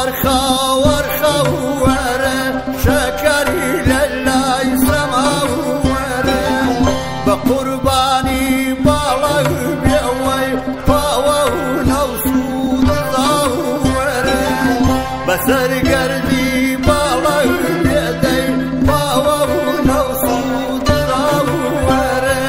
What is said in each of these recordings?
خاور خاور خوره شکری للای سماوره بقربانی بالا بیوی پاو نوسود زاوره بسرگردی بالا بیدی پاو نوسود زاوره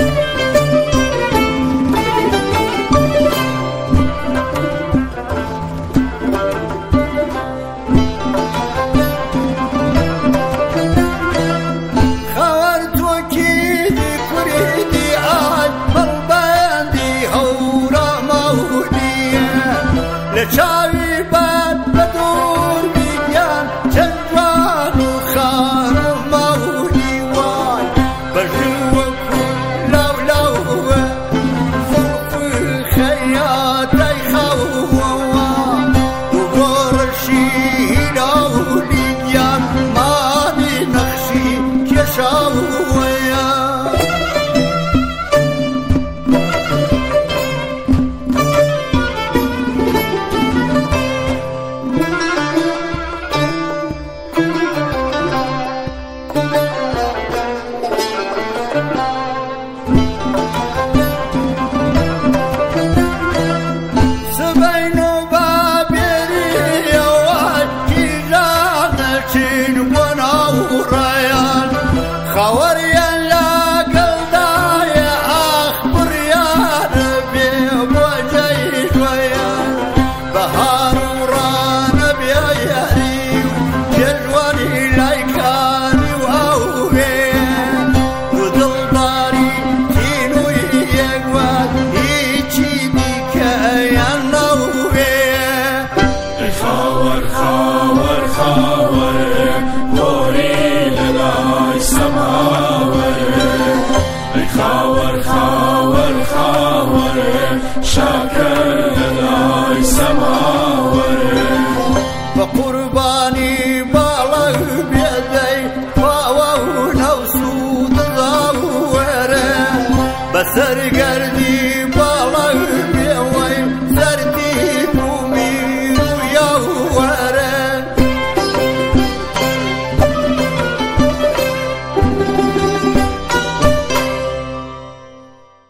لچاوی باد بدور بیان چندوان و خار ماوی وای بجو لو لو فوق خیات خواه و گرشی لولی بیان مادی نقشی کشاویا خوريان لا قلداي أخبر يا نبي وجيد ويان بهار ورانا بياري جلواني لايكاني وأوهين وذل داري تينو يقوان يجيدي كيان نوهين خور خور خور بوري للاي سماوي خور خور خور شاكر